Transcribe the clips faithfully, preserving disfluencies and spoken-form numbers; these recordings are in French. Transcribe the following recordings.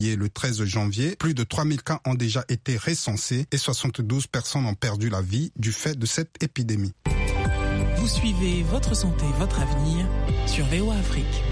Le treize janvier, plus de trois mille cas ont déjà été recensés et soixante-douze personnes ont perdu la vie du fait de cette épidémie. Vous suivez Votre santé, votre avenir sur V O A Afrique.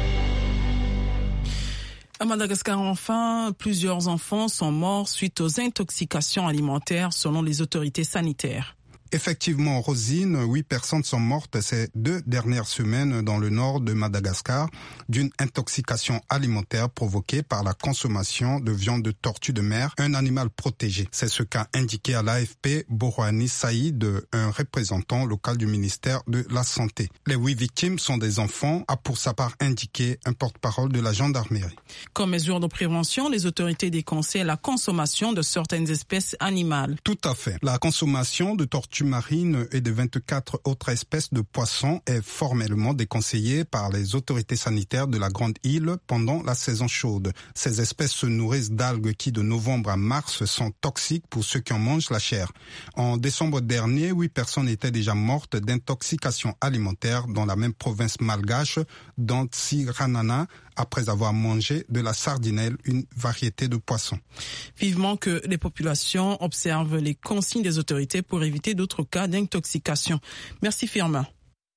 À Madagascar, enfin, plusieurs enfants sont morts suite aux intoxications alimentaires selon les autorités sanitaires. Effectivement, Rosine, huit personnes sont mortes ces deux dernières semaines dans le nord de Madagascar d'une intoxication alimentaire provoquée par la consommation de viande de tortue de mer, un animal protégé. C'est ce qu'a indiqué à l'A F P Borhani Saïd, un représentant local du ministère de la Santé. Les huit victimes sont des enfants, a pour sa part indiqué un porte-parole de la gendarmerie. Comme mesure de prévention, les autorités déconseillent la consommation de certaines espèces animales. Tout à fait. La consommation de tortues marine et de vingt-quatre autres espèces de poissons est formellement déconseillée par les autorités sanitaires de la Grande Île pendant la saison chaude. Ces espèces se nourrissent d'algues qui, de novembre à mars, sont toxiques pour ceux qui en mangent la chair. En décembre dernier, huit personnes étaient déjà mortes d'intoxication alimentaire dans la même province malgache d'Antsiranana, après avoir mangé de la sardinelle, une variété de poisson. Vivement que les populations observent les consignes des autorités pour éviter d'autres cas d'intoxication. Merci Firmin.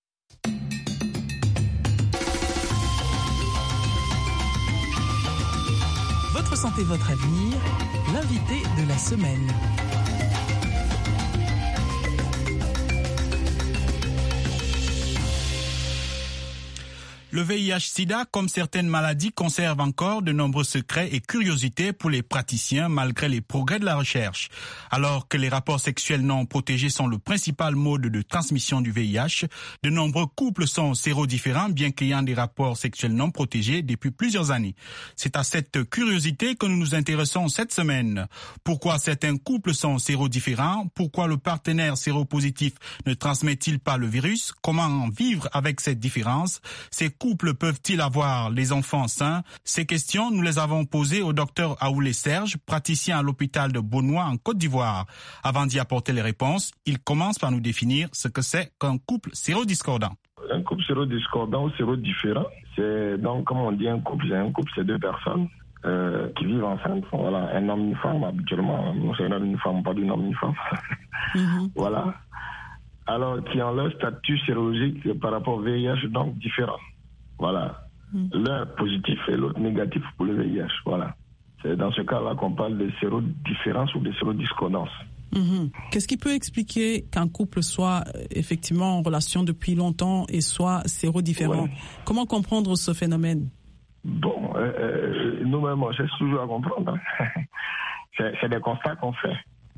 Votre santé, votre avenir, l'invité de la semaine. Le V I H-Sida, comme certaines maladies, conserve encore de nombreux secrets et curiosités pour les praticiens malgré les progrès de la recherche. Alors que les rapports sexuels non protégés sont le principal mode de transmission du V I H, de nombreux couples sont sérodifférents bien qu'ayant des rapports sexuels non protégés depuis plusieurs années. C'est à cette curiosité que nous nous intéressons cette semaine. Pourquoi certains couples sont sérodifférents? Pourquoi le partenaire séropositif ne transmet-il pas le virus? Comment vivre avec cette différence? Ces couples peuvent-ils avoir les enfants sains? Ces questions, nous les avons posées au docteur Aoulé Serge, praticien à l'hôpital de Beaunois en Côte d'Ivoire. Avant d'y apporter les réponses, il commence par nous définir ce que c'est qu'un couple sérodiscordant. Un couple sérodiscordant ou sérodifférent, c'est donc, comme on dit, un couple, c'est un couple, c'est deux personnes euh, qui vivent ensemble. Voilà, un homme, une femme, habituellement. C'est un homme, une femme, pas d'un homme, une femme. Mm-hmm. Voilà. Alors, qui ont leur statut sérologique par rapport au V I H, donc différent. Voilà. Mmh. L'un positif et l'autre négatif pour le V I H. Voilà. C'est dans ce cas-là qu'on parle de sérodiférence ou de sérodiscordance. Mmh. Qu'est-ce qui peut expliquer qu'un couple soit effectivement en relation depuis longtemps et soit sérodiférent? Ouais. Comment comprendre ce phénomène? Bon, euh, euh, nous-mêmes, on cherche toujours à comprendre. Hein. c'est, c'est des constats qu'on fait.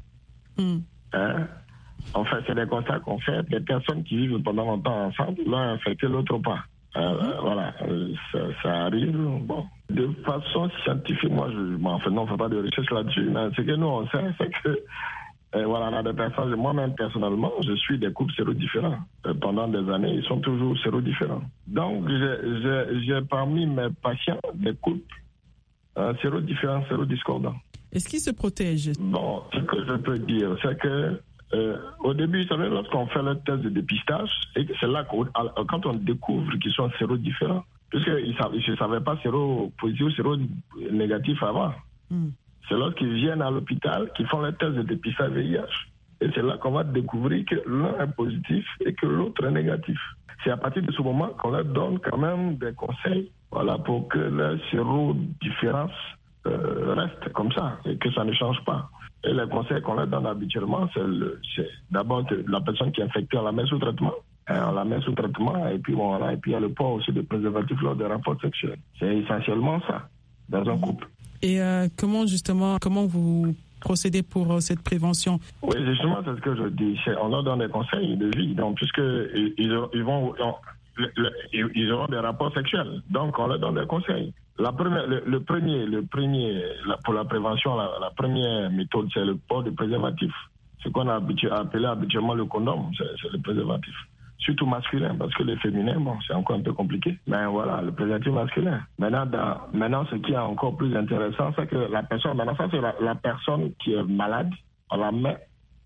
Mmh. Hein? En fait, c'est des constats qu'on fait. Des personnes qui vivent pendant longtemps ensemble, l'un infecté, l'autre pas. Euh, mmh. Voilà, ça, ça arrive. Bon, de façon scientifique, moi, je, bon, en fait, non, on ne fait pas de recherche là-dessus. Mais ce que nous, on sait, c'est que, euh, voilà, on a des personnes, moi-même, personnellement, je suis des couples sérodifférents. Euh, pendant des années, ils sont toujours sérodifférents. Donc, j'ai, j'ai, j'ai parmi mes patients des couples euh, sérodifférents, sérodiscordants. Est-ce qu'ils se protègent? Bon, ce que je peux dire, c'est que Euh, au début, vous savez, lorsqu'on fait le test de dépistage, et c'est là que quand on découvre qu'ils sont séro-différents, puisqu'ils ne savaient pas séro-positif ou séro-négatif avant. Mm. C'est lorsqu'ils viennent à l'hôpital qu'ils font le test de dépistage V I H. Et c'est là qu'on va découvrir que l'un est positif et que l'autre est négatif. C'est à partir de ce moment qu'on leur donne quand même des conseils, voilà, pour que la séro-différence euh, reste comme ça et que ça ne change pas. Et les conseils qu'on leur donne habituellement, c'est, le, c'est d'abord que la personne qui est infectée, on la met sous traitement. Hein, on la met sous traitement et puis bon, voilà, et puis il y a le port aussi de préservatifs lors des rapports sexuels. C'est essentiellement ça, dans un couple. Et euh, comment justement, comment vous procédez pour euh, cette prévention? Oui, justement, c'est ce que je dis. C'est, on leur donne des conseils de vie, donc puisque ils, ils vont, on, le, le, ils auront des rapports sexuels, donc on leur donne des conseils. La première, le, le premier, le premier, la, pour la prévention, la, la première méthode, c'est le port de préservatif. Ce qu'on a habitu, appelé habituellement le condom, c'est, c'est le préservatif. Surtout masculin, parce que les féminins, bon, c'est encore un peu compliqué. Mais voilà, le préservatif masculin. Maintenant, dans, maintenant, ce qui est encore plus intéressant, c'est que la personne, maintenant, ça, c'est la, la personne qui est malade, on la met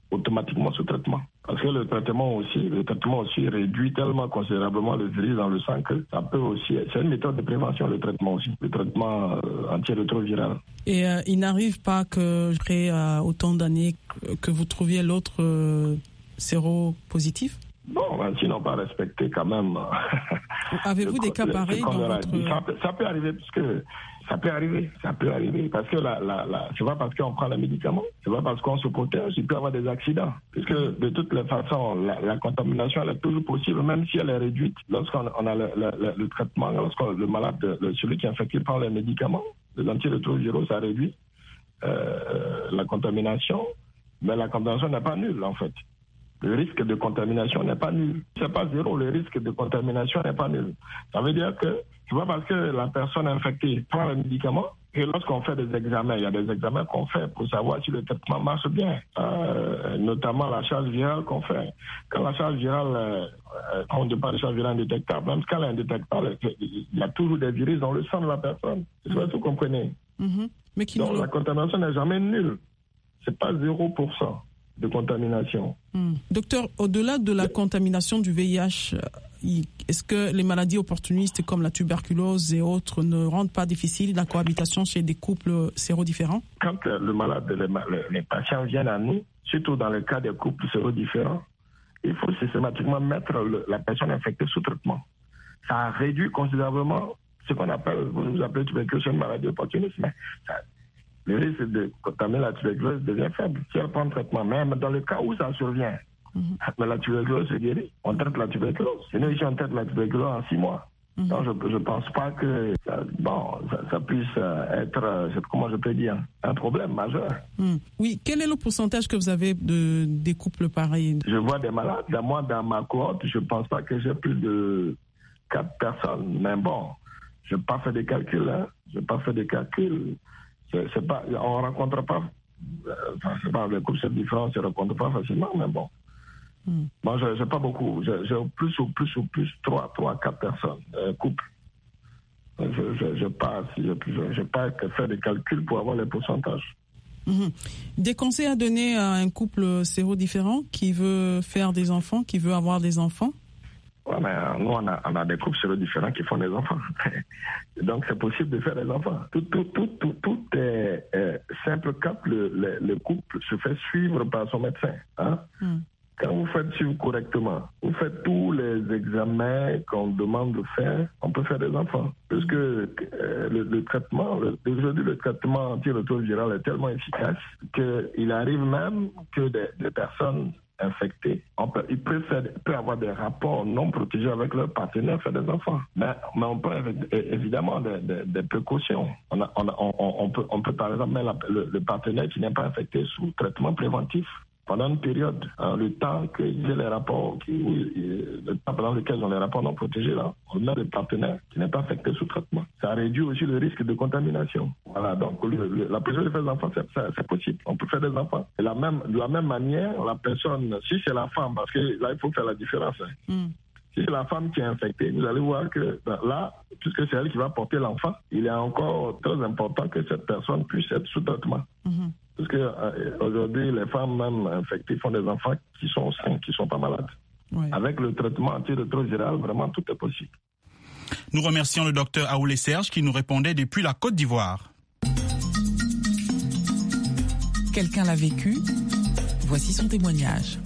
automatiquement sous traitement. Parce que le traitement aussi, le traitement aussi réduit tellement considérablement le virus dans le sang que ça peut aussi, c'est une méthode de prévention, le traitement aussi, le traitement euh, antirétroviral. Et euh, il n'arrive pas que, après euh, autant d'années, que vous trouviez l'autre euh, séropositif? Bon, ben, s'ils n'ont pas respecté quand même. Avez-vous des cas pareils dans votre... ça, peut, ça peut arriver, parce que ça peut arriver, ça peut arriver, parce que la, la, la, c'est pas parce qu'on prend les médicaments, c'est pas parce qu'on se protège, il peut y avoir des accidents. Puisque de toutes les façons, la, la contamination, elle est toujours possible, même si elle est réduite. Lorsqu'on on a le, le, le traitement, lorsque le malade, le, celui qui est infecté prend les médicaments, les antirétroviraux, ça réduit euh, la contamination, mais la contamination n'est pas nulle, en fait. Le risque de contamination n'est pas nul. C'est pas zéro, le risque de contamination n'est pas nul. Ça veut dire que c'est pas parce que la personne infectée prend le médicament que lorsqu'on fait des examens, il y a des examens qu'on fait pour savoir si le traitement marche bien, euh, notamment la charge virale qu'on fait. Quand la charge virale, euh, on ne parle de charge virale indétectable, même quand elle est indétectable, il y a toujours des virus dans le sang de la personne. C'est ça que vous comprenez. Mm-hmm. Mais qui Donc nous... la contamination n'est jamais nulle. C'est pas zéro pour cent. De contamination. Mmh. Docteur, au-delà de la contamination du V I H, est-ce que les maladies opportunistes comme la tuberculose et autres ne rendent pas difficile la cohabitation chez des couples sérodifférents? Quand le malade, les, les patients viennent à nous, surtout dans le cas des couples sérodiférents, il faut systématiquement mettre le, la personne infectée sous traitement. Ça réduit considérablement ce qu'on appelle, vous appelez tuberculose une maladie opportuniste, mais ça, le risque de contaminer la tuberculose devient faible si elle prend le traitement. Même dans le cas où ça survient, mm-hmm. mais la tuberculose se guérit. On traite la tuberculose. Et nous, ici, on traite la tuberculose en six mois. Mm-hmm. Donc, je ne pense pas que ça, bon, ça, ça puisse être, comment je peux dire, un problème majeur. Mm. Oui. Quel est le pourcentage que vous avez de, des couples pareils? Je vois des malades. Moi, dans ma cohorte, je ne pense pas que j'ai plus de quatre personnes. Mais bon, je n'ai pas fait des calculs. Hein. Je n'ai pas fait des calculs. C'est, c'est pas, on ne rencontre pas, enfin, c'est pas, les couples c'est différent, on ne se rencontre pas facilement, mais bon. Mm. Bon, je n'ai pas beaucoup, j'ai, j'ai plus ou plus ou plus trois, trois, quatre personnes, euh, couples. Je n'ai pas, je, pas fait des calculs pour avoir les pourcentages. Mm-hmm. Des conseils à donner à un couple sérodiférent qui veut faire des enfants, qui veut avoir des enfants? Ouais, mais nous, on a, on a des couples sérodiférents qui font des enfants. Donc, c'est possible de faire des enfants. Tout, tout, tout, tout, tout est, est simple quand le, le, le couple se fait suivre par son médecin. Hein? Mm. Quand vous faites suivre correctement, vous faites tous les examens qu'on demande de faire, on peut faire des enfants. Parce que euh, le, le traitement, le, aujourd'hui, le traitement antirétroviral est tellement efficace qu'il arrive même que des, des personnes infectés, on peut, ils peuvent, faire, peuvent avoir des rapports non protégés avec leur partenaire, faire des enfants. Mais, mais on peut évidemment des, des, des précautions. On, a, on, a, on, on, peut, on peut par exemple mettre le, le partenaire qui n'est pas infecté sous traitement préventif pendant une période, hein, le temps qu'il y ait les rapports, qui, le temps pendant lequel on a les rapports non protégés, là, on met le partenaire qui n'est pas affecté sous traitement. Ça réduit aussi le risque de contamination. Voilà, donc le, le, la personne de faire des enfants, c'est, c'est, c'est possible. On peut faire des enfants. Et la même, de la même manière, la personne, si c'est la femme, parce que là, il faut faire la différence. Hein. Mm. Si c'est la femme qui est infectée, vous allez voir que là, puisque c'est elle qui va porter l'enfant, il est encore très important que cette personne puisse être sous traitement. Mm-hmm. Parce qu'aujourd'hui, euh, les femmes même infectées font des enfants qui sont sains, qui ne sont pas malades. Oui. Avec le traitement antirétroviral, vraiment, tout est possible. Nous remercions le docteur Aoulé Serge qui nous répondait depuis la Côte d'Ivoire. Quelqu'un l'a vécu. Voici son témoignage.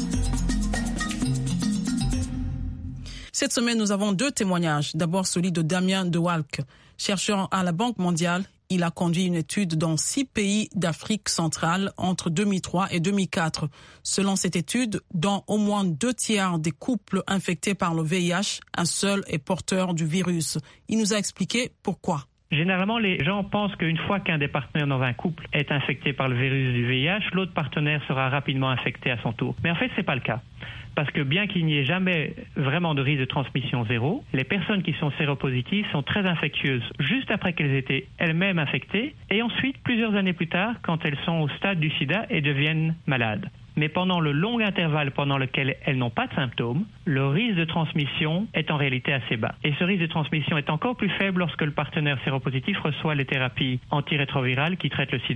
Cette semaine, nous avons deux témoignages. D'abord, celui de Damien De Walk, chercheur à la Banque mondiale. Il a conduit une étude dans six pays d'Afrique centrale entre deux mille trois et deux mille quatre. Selon cette étude, dans au moins deux tiers des couples infectés par le V I H, un seul est porteur du virus. Il nous a expliqué pourquoi. Généralement, les gens pensent qu'une fois qu'un des partenaires dans un couple est infecté par le virus du V I H, l'autre partenaire sera rapidement infecté à son tour. Mais en fait, c'est pas le cas. Parce que bien qu'il n'y ait jamais vraiment de risque de transmission zéro, les personnes qui sont séropositives sont très infectieuses juste après qu'elles étaient elles-mêmes infectées et ensuite, plusieurs années plus tard, quand elles sont au stade du sida et deviennent malades. Mais pendant le long intervalle pendant lequel elles n'ont pas de symptômes, le risque de transmission est en réalité assez bas. Et ce risque de transmission est encore plus faible lorsque le partenaire séropositif reçoit les thérapies antirétrovirales qui traitent le sida,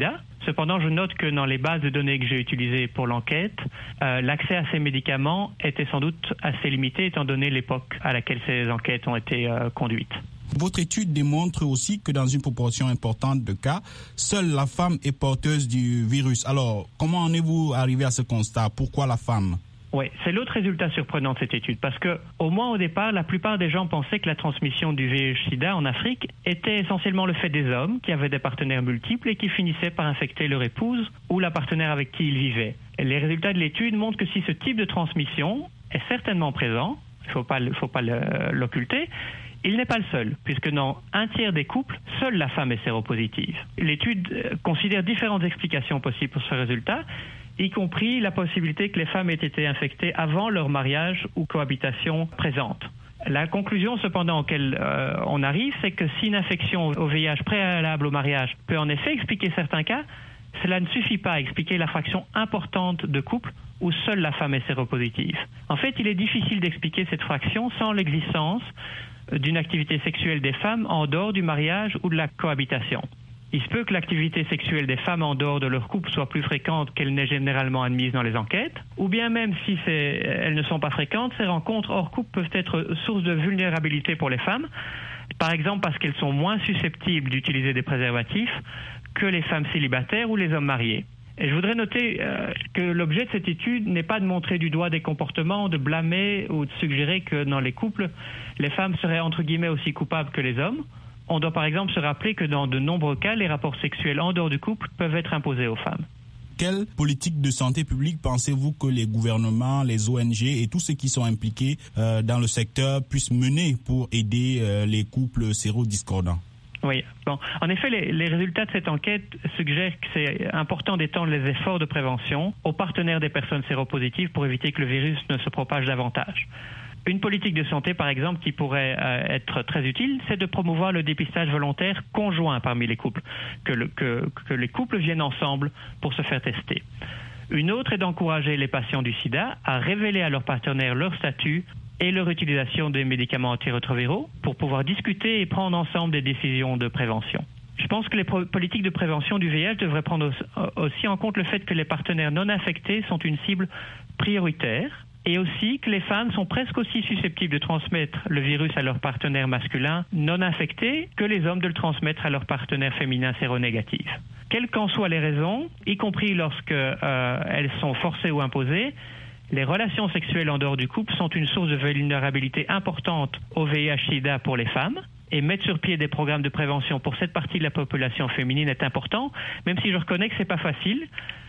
Cependant, je note que dans les bases de données que j'ai utilisées pour l'enquête, euh, l'accès à ces médicaments était sans doute assez limité étant donné l'époque à laquelle ces enquêtes ont été euh, conduites. Votre étude démontre aussi que dans une proportion importante de cas, seule la femme est porteuse du virus. Alors, comment en êtes-vous arrivé à ce constat? Pourquoi la femme? Oui, c'est l'autre résultat surprenant de cette étude, parce que au moins au départ, la plupart des gens pensaient que la transmission du V I H-Sida en Afrique était essentiellement le fait des hommes qui avaient des partenaires multiples et qui finissaient par infecter leur épouse ou la partenaire avec qui ils vivaient. Et les résultats de l'étude montrent que si ce type de transmission est certainement présent, il ne faut pas, faut pas l'occulter, il n'est pas le seul, puisque dans un tiers des couples, seule la femme est séropositive. L'étude considère différentes explications possibles pour ce résultat, y compris la possibilité que les femmes aient été infectées avant leur mariage ou cohabitation présente. La conclusion cependant auquel euh, on arrive, c'est que si une infection au V I H préalable au mariage peut en effet expliquer certains cas, cela ne suffit pas à expliquer la fraction importante de couples où seule la femme est séropositive. En fait, il est difficile d'expliquer cette fraction sans l'existence d'une activité sexuelle des femmes en dehors du mariage ou de la cohabitation. Il se peut que l'activité sexuelle des femmes en dehors de leur couple soit plus fréquente qu'elle n'est généralement admise dans les enquêtes, ou bien même si elles ne sont pas fréquentes, ces rencontres hors couple peuvent être source de vulnérabilité pour les femmes, par exemple parce qu'elles sont moins susceptibles d'utiliser des préservatifs que les femmes célibataires ou les hommes mariés. Et je voudrais noter euh, que l'objet de cette étude n'est pas de montrer du doigt des comportements, de blâmer ou de suggérer que dans les couples, les femmes seraient entre guillemets aussi coupables que les hommes. On doit par exemple se rappeler que dans de nombreux cas, les rapports sexuels en dehors du couple peuvent être imposés aux femmes. Quelle politique de santé publique pensez-vous que les gouvernements, les O N G et tous ceux qui sont impliqués euh, dans le secteur puissent mener pour aider euh, les couples sérodiscordants? Oui, bon. En effet, les, les résultats de cette enquête suggèrent que c'est important d'étendre les efforts de prévention aux partenaires des personnes séropositives pour éviter que le virus ne se propage davantage. Une politique de santé, par exemple, qui pourrait euh, être très utile, c'est de promouvoir le dépistage volontaire conjoint parmi les couples, que, le, que, que les couples viennent ensemble pour se faire tester. Une autre est d'encourager les patients du sida à révéler à leurs partenaires leur statut et leur utilisation des médicaments antirétroviraux pour pouvoir discuter et prendre ensemble des décisions de prévention. Je pense que les pro- politiques de prévention du V I H devraient prendre aussi en compte le fait que les partenaires non infectés sont une cible prioritaire et aussi que les femmes sont presque aussi susceptibles de transmettre le virus à leurs partenaires masculins non infectés que les hommes de le transmettre à leurs partenaires féminins séronégatifs. Quelles qu'en soient les raisons, y compris lorsque euh, elles sont forcées ou imposées, les relations sexuelles en dehors du couple sont une source de vulnérabilité importante au V I H-Sida pour les femmes. Et mettre sur pied des programmes de prévention pour cette partie de la population féminine est important, même si je reconnais que ce n'est pas facile,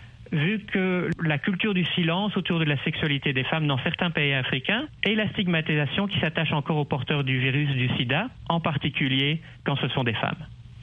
vu que la culture du silence autour de la sexualité des femmes dans certains pays africains et la stigmatisation qui s'attache encore aux porteurs du virus du sida, en particulier quand ce sont des femmes.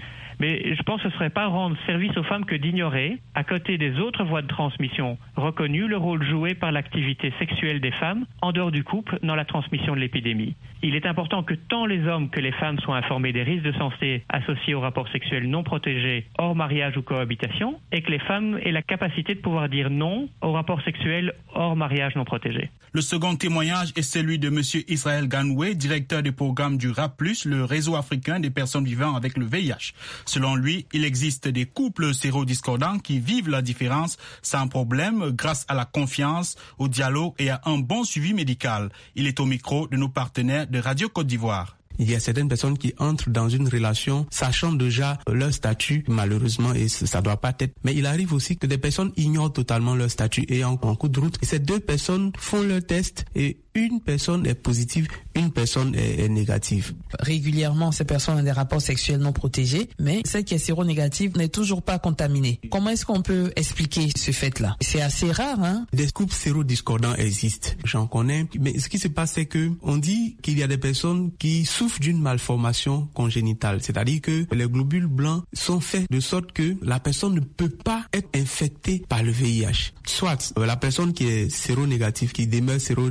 Mais je pense que ce ne serait pas rendre service aux femmes que d'ignorer, à côté des autres voies de transmission reconnues, le rôle joué par l'activité sexuelle des femmes en dehors du couple dans la transmission de l'épidémie. Il est important que tant les hommes que les femmes soient informés des risques de santé associés aux rapports sexuels non protégés hors mariage ou cohabitation et que les femmes aient la capacité de pouvoir dire non aux rapports sexuels hors mariage non protégés. Le second témoignage est celui de M. Israël Ganoué, directeur du programme du R A P plus, le réseau africain des personnes vivant avec le V I H. Selon lui, il existe des couples sérodiscordants qui vivent la différence sans problème grâce à la confiance, au dialogue et à un bon suivi médical. Il est au micro de nos partenaires de Radio Côte d'Ivoire. Il y a certaines personnes qui entrent dans une relation sachant déjà leur statut, malheureusement, et ça doit pas être. Mais il arrive aussi que des personnes ignorent totalement leur statut et en, en coup de route, et ces deux personnes font leur test et une personne est positive, une personne est, est négative. Régulièrement, ces personnes ont des rapports sexuels non protégés, mais celle qui est séronégative n'est toujours pas contaminée. Comment est-ce qu'on peut expliquer ce fait-là? C'est assez rare, hein? Des couples sérodiscordants existent, j'en connais, mais ce qui se passe, c'est que on dit qu'il y a des personnes qui souffrent d'une malformation congénitale, c'est-à-dire que les globules blancs sont faits de sorte que la personne ne peut pas être infectée par le V I H. Soit euh, la personne qui est séronégative, qui demeure séronégative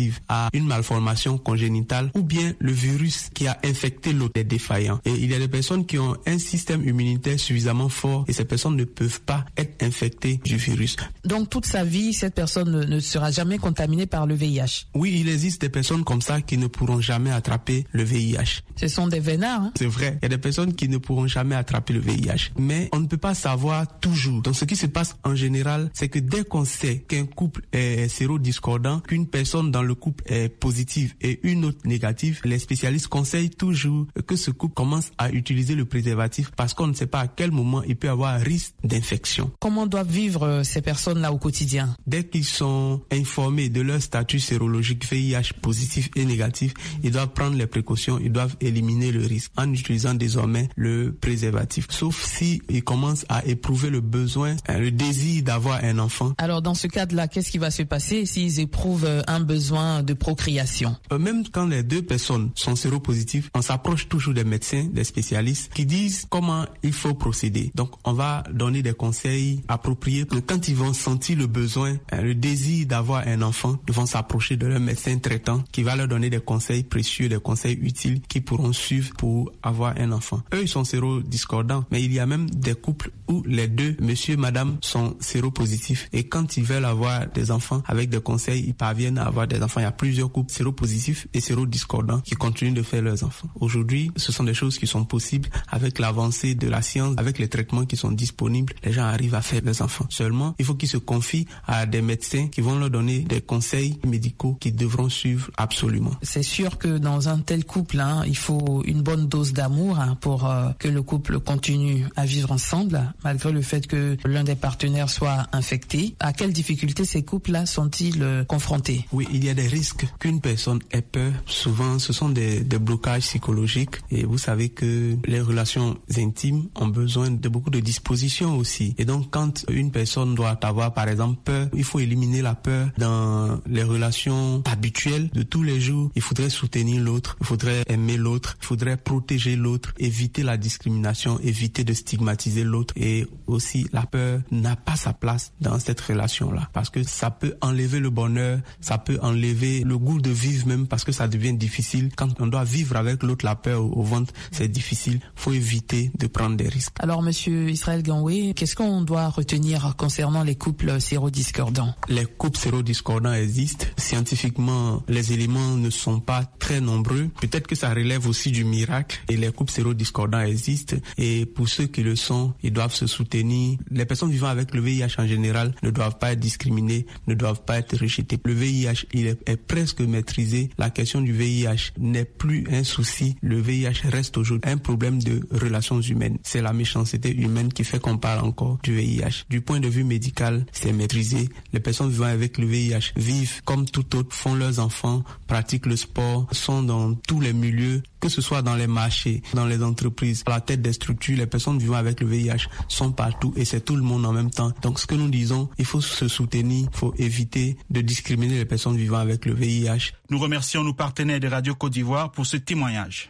relative à une malformation congénitale ou bien le virus qui a infecté l'autre est défaillant. Et il y a des personnes qui ont un système immunitaire suffisamment fort et ces personnes ne peuvent pas être infectées du virus. Donc toute sa vie, cette personne ne, ne sera jamais contaminée par le V I H? Oui, il existe des personnes comme ça qui ne pourront jamais attraper le V I H. Ce sont des vénards, hein? C'est vrai, il y a des personnes qui ne pourront jamais attraper le V I H. Mais on ne peut pas savoir toujours. Donc ce qui se passe en général, c'est que dès qu'on sait qu'un couple est sérodiscordant, qu'une personne dans le couple est positive et une autre négative, les spécialistes conseillent toujours que ce couple commence à utiliser le préservatif parce qu'on ne sait pas à quel moment il peut avoir risque d'infection. Comment doivent vivre ces personnes-là au quotidien? Dès qu'ils sont informés de leur statut sérologique V I H positif et négatif, ils doivent prendre les précautions, ils doivent éliminer le risque en utilisant désormais le préservatif. Sauf si ils commencent à éprouver le besoin, le désir d'avoir un enfant. Alors dans ce cadre-là, qu'est-ce qui va se passer s'ils éprouvent un besoin de procréation? Même quand les deux personnes sont séropositives, on s'approche toujours des médecins, des spécialistes qui disent comment il faut procéder. Donc on va donner des conseils appropriés. Donc, quand ils vont sentir le besoin, le désir d'avoir un enfant, ils vont s'approcher de leur médecin traitant qui va leur donner des conseils précieux, des conseils utiles qu'ils pourront suivre pour avoir un enfant. Eux, ils sont sérodiscordants, mais il y a même des couples où les deux, monsieur, madame, sont séropositifs. Et quand ils veulent avoir des enfants, avec des conseils, ils parviennent à avoir des enfants. Il y a plusieurs couples séropositifs et sérodiscordants qui continuent de faire leurs enfants. Aujourd'hui, ce sont des choses qui sont possibles avec l'avancée de la science, avec les traitements qui sont disponibles. Les gens arrivent à faire leurs enfants. Seulement, il faut qu'ils se confient à des médecins qui vont leur donner des conseils médicaux qu'ils devront suivre absolument. C'est sûr que dans un tel couple, hein, il faut une bonne dose d'amour hein, pour euh, que le couple continue à vivre ensemble, malgré le fait que l'un des partenaires soit infecté. À quelles difficultés ces couples-là sont-ils euh, confrontés? Oui, il y a des risques qu'une personne ait peur. Souvent, ce sont des, des blocages psychologiques. Et vous savez que les relations intimes ont besoin de beaucoup de dispositions aussi. Et donc, quand une personne doit avoir, par exemple, peur, il faut éliminer la peur dans les relations habituelles de tous les jours. Il faudrait soutenir l'autre, il faudrait aimer l'autre, il faudrait protéger l'autre, éviter la discrimination, éviter de stigmatiser l'autre. Et aussi, la peur n'a pas sa place dans cette relation-là. Parce que ça peut enlever le bonheur, ça peut enlever le goût de vivre même parce que ça devient difficile. Quand on doit vivre avec l'autre, la peur au, au ventre, c'est difficile. Il faut éviter de prendre des risques. Alors, monsieur Israël Ganoué, qu'est-ce qu'on doit retenir concernant les couples sérodiscordants? Les couples sérodiscordants existent. Scientifiquement, les éléments ne sont pas très nombreux. Peut-être que ça relève aussi du miracle. Et les couples sérodiscordants existent. Et pour ceux qui le sont, ils doivent se soutenir. Les personnes vivant avec le V I H en général ne doivent pas être discriminées, ne doivent pas être rejetées. Le V I H, il est, est presque maîtrisé. La question du V I H n'est plus un souci. Le V I H reste aujourd'hui un problème de relations humaines. C'est la méchanceté humaine qui fait qu'on parle encore du V I H. Du point de vue médical, c'est maîtrisé. Les personnes vivant avec le V I H vivent comme tout autre, font leurs enfants, pratiquent le sport, sont dans tous les milieux, que ce soit dans les marchés, dans les entreprises, à la tête des structures. Les personnes vivant avec le V I H sont partout et c'est tout le monde en même temps. Donc ce que nous disons, il faut se soutenir, il faut éviter de discriminer les personnes vivant avec le V I H. Nous remercions nos partenaires de Radio Côte d'Ivoire pour ce témoignage.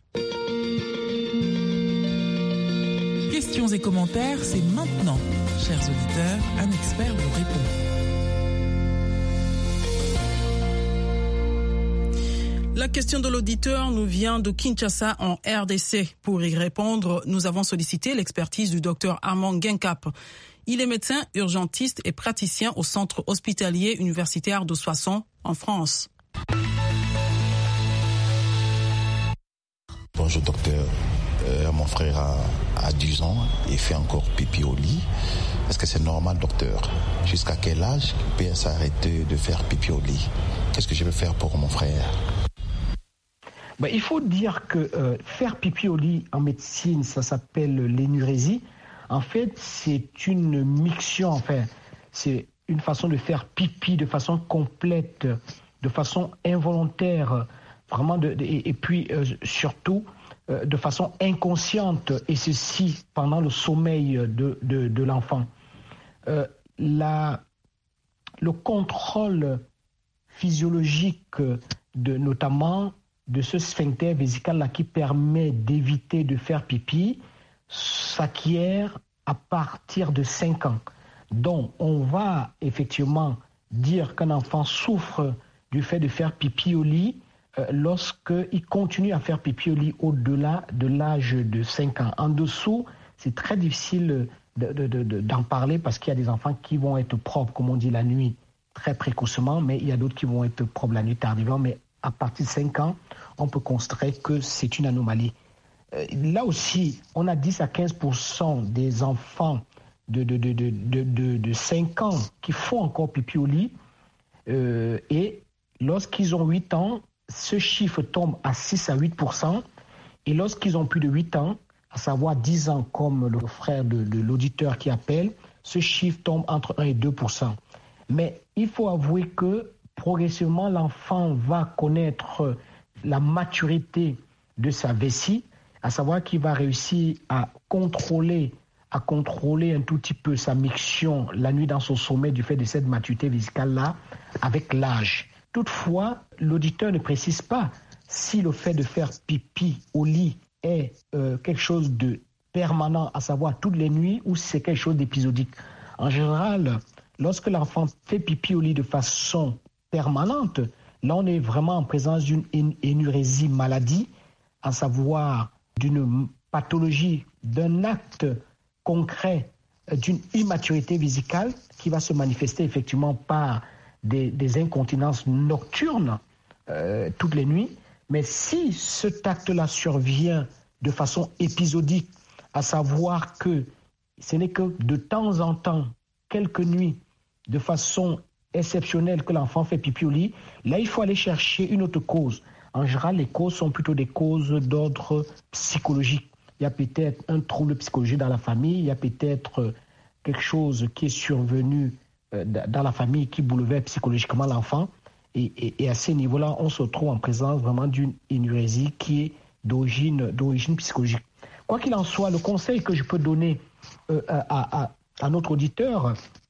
Questions et commentaires, c'est maintenant. Chers auditeurs, un expert vous répond. La question de l'auditeur nous vient de Kinshasa en R D C. Pour y répondre, nous avons sollicité l'expertise du docteur Armand Genkap. Il est médecin, urgentiste et praticien au centre hospitalier universitaire de Soissons en France. Bonjour docteur, euh, mon frère a, a dix ans et fait encore pipi au lit. Est-ce que c'est normal docteur? Jusqu'à quel âge peut s'arrêter de faire pipi au lit? Qu'est-ce que je vais faire pour mon frère? Ben, il faut dire que euh, faire pipi au lit en médecine, ça s'appelle l'énurésie. En fait, c'est une miction, enfin, c'est une façon de faire pipi de façon complète, de façon involontaire, vraiment, de, de, et, et puis euh, surtout euh, de façon inconsciente, et ceci pendant le sommeil de, de, de l'enfant. Euh, la, le contrôle physiologique, de, notamment de ce sphincter vésical-là qui permet d'éviter de faire pipi, s'acquiert à partir de cinq ans. Donc, on va effectivement dire qu'un enfant souffre du fait de faire pipi au lit euh, lorsqu'ils continuent à faire pipi au lit au-delà de l'âge de cinq ans. En dessous, c'est très difficile de, de, de, de, d'en parler parce qu'il y a des enfants qui vont être propres, comme on dit, la nuit, très précocement, mais il y a d'autres qui vont être propres la nuit tardivement. Mais à partir de cinq ans, on peut constater que c'est une anomalie. Euh, là aussi, on a dix à quinze pour cent des enfants de, de, de, de, de, de, de cinq ans qui font encore pipi au lit. Euh, et lorsqu'ils ont huit ans, ce chiffre tombe à six à huit pour cent. Et lorsqu'ils ont plus de huit ans, à savoir dix ans comme le frère de, de l'auditeur qui appelle, ce chiffre tombe entre un et deux pour cent. Mais il faut avouer que progressivement, l'enfant va connaître la maturité de sa vessie, à savoir qu'il va réussir à contrôler, à contrôler un tout petit peu sa miction la nuit dans son sommeil du fait de cette maturité vesicale-là avec l'âge. Toutefois, l'auditeur ne précise pas si le fait de faire pipi au lit est euh, quelque chose de permanent, à savoir toutes les nuits, ou si c'est quelque chose d'épisodique. En général, lorsque l'enfant fait pipi au lit de façon permanente, là on est vraiment en présence d'une énurésie maladie, à savoir d'une pathologie, d'un acte concret, d'une immaturité vésicale qui va se manifester effectivement par des, des incontinences nocturnes euh, toutes les nuits. Mais si cet acte-là survient de façon épisodique, à savoir que ce n'est que de temps en temps, quelques nuits, de façon exceptionnelle que l'enfant fait pipi au lit, là il faut aller chercher une autre cause. En général, les causes sont plutôt des causes d'ordre psychologique. Il y a peut-être un trouble psychologique dans la famille, il y a peut-être quelque chose qui est survenu dans la famille qui bouleverse psychologiquement l'enfant. Et, et, et à ce niveau-là, on se trouve en présence vraiment d'une énurésie qui est d'origine, d'origine psychologique. Quoi qu'il en soit, le conseil que je peux donner euh, à, à, à notre auditeur,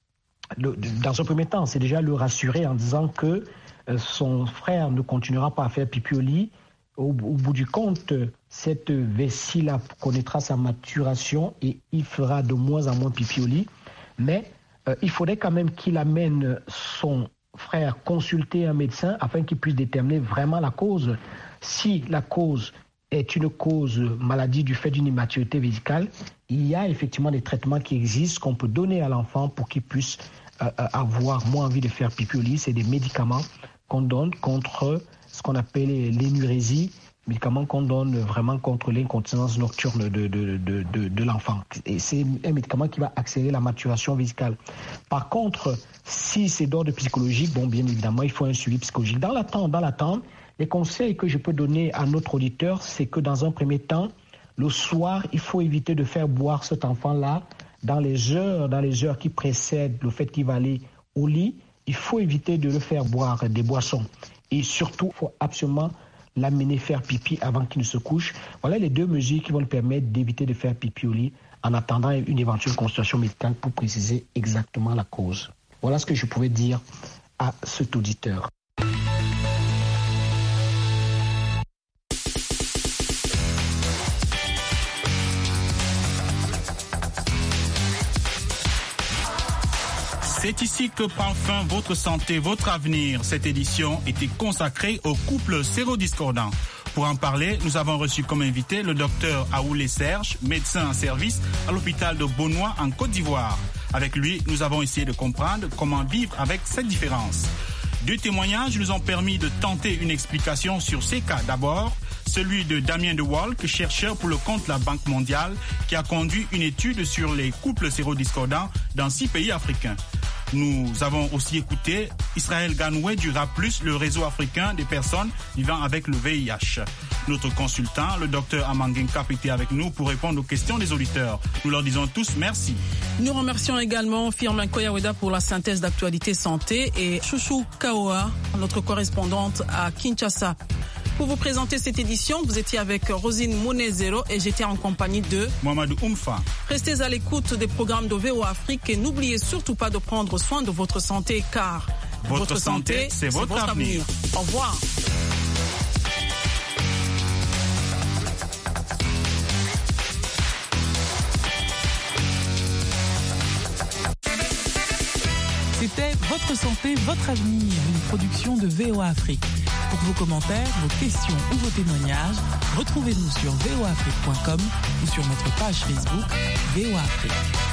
le, dans un premier temps, c'est déjà le rassurer en disant que euh, son frère ne continuera pas à faire pipi au lit. Au, au bout du compte, cette vessie-là connaîtra sa maturation et il fera de moins en moins pipi au lit. Mais euh, il faudrait quand même qu'il amène son frère consulter un médecin afin qu'il puisse déterminer vraiment la cause. Si la cause est une cause maladie du fait d'une immaturité vésicale, il y a effectivement des traitements qui existent qu'on peut donner à l'enfant pour qu'il puisse euh, avoir moins envie de faire pipi au lit. C'est des médicaments qu'on donne contre ce qu'on appelle l'énurésie, médicaments qu'on donne vraiment contre l'incontinence nocturne de, de, de, de, de l'enfant. Et c'est un médicament qui va accélérer la maturation vésicale. Par contre, si c'est d'ordre psychologique, bon, bien évidemment, il faut un suivi psychologique. Dans l'attente, dans l'attente, les conseils que je peux donner à notre auditeur, c'est que dans un premier temps, le soir, il faut éviter de faire boire cet enfant-là dans les heures, dans les heures qui précèdent le fait qu'il va aller au lit. Il faut éviter de le faire boire des boissons. Et surtout, il faut absolument l'amener faire pipi avant qu'il ne se couche. Voilà les deux mesures qui vont lui permettre d'éviter de faire pipi au lit en attendant une éventuelle consultation médicale pour préciser exactement la cause. Voilà ce que je pouvais dire à cet auditeur. C'est ici que prend fin votre santé, votre avenir. Cette édition était consacrée aux couples sérodiscordants. Pour en parler, nous avons reçu comme invité le docteur Aoulé Serge, médecin en service à l'hôpital de Beaunois en Côte d'Ivoire. Avec lui, nous avons essayé de comprendre comment vivre avec cette différence. Deux témoignages nous ont permis de tenter une explication sur ces cas. D'abord, celui de Damien De Walk, chercheur pour le compte de la Banque mondiale, qui a conduit une étude sur les couples sérodiscordants dans six pays africains. Nous avons aussi écouté Israël Ganoué du RAPLUS, le réseau africain des personnes vivant avec le V I H. Notre consultant, le docteur Amangen Kap, était avec nous pour répondre aux questions des auditeurs. Nous leur disons tous merci. Nous remercions également Firmin Koyaweda pour la synthèse d'actualité santé et Chouchou Kaoa, notre correspondante à Kinshasa. Pour vous présenter cette édition, vous étiez avec Rosine Monezero et j'étais en compagnie de Mohamed Oumfa. Restez à l'écoute des programmes de V O Afrique et n'oubliez surtout pas de prendre soin de votre santé car votre, votre santé, santé c'est votre, votre avenir. avenir. Au revoir. C'était Votre santé, votre avenir, une production de V O A Afrique. Pour vos commentaires, vos questions ou vos témoignages, retrouvez-nous sur v o a afrique point com ou sur notre page Facebook V O A Afrique.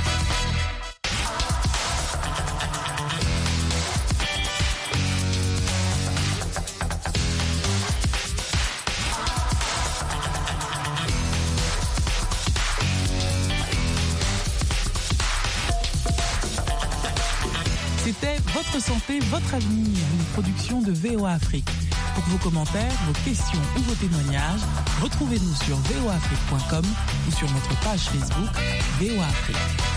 C'était Votre santé, votre avenir, une production de V O A Afrique. Pour vos commentaires, vos questions ou vos témoignages, retrouvez-nous sur v o a afrique point com ou sur notre page Facebook V O A Afrique.